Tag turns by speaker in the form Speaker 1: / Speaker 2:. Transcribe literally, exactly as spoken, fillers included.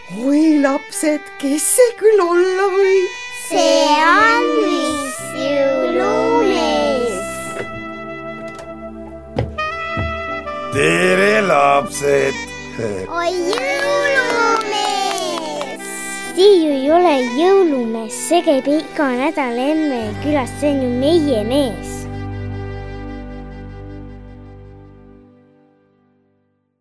Speaker 1: oi lapsed, kes see küll olla võib?
Speaker 2: See on vist jõulumees.
Speaker 3: tere lapsed!
Speaker 2: Oi jõulumees!
Speaker 4: See ju ei ole jõulumees, see käib iga nädal emme külas, see on ju meie mees.